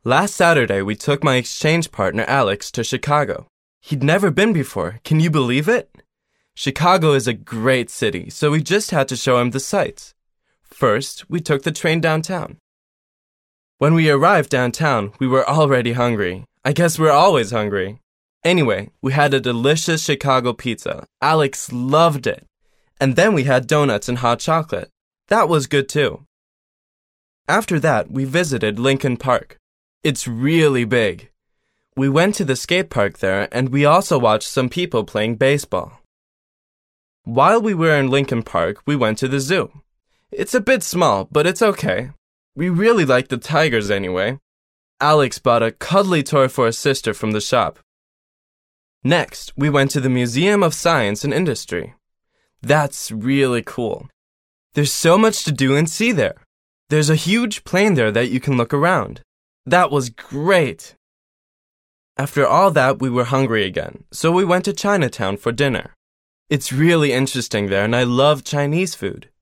Last Saturday, we took my exchange partner Alex to Chicago. He'd never been before. Can you believe it? Chicago is a great city, so we just had to show him the sights. First, we took the train downtown. When we arrived downtown, we were already hungry. I guess we're always hungry. Anyway, we had a delicious Chicago pizza. Alex loved it. And then we had donuts and hot chocolate. That was good too. After that, we visited Lincoln Park. It's really big. We went to the skate park there, and we also watched some people playing baseball. While we were in Lincoln Park, we went to the zoo. It's a bit small, but it's okay. We really like the tigers anyway. Alex bought a cuddly toy for his sister from the shop. Next, we went to the Museum of Science and Industry. That's really cool. There's so much to do and see there. There's a huge plane there that you can look around. That was great. After all that, we were hungry again, so we went to Chinatown for dinner. It's really interesting there, and I love Chinese food.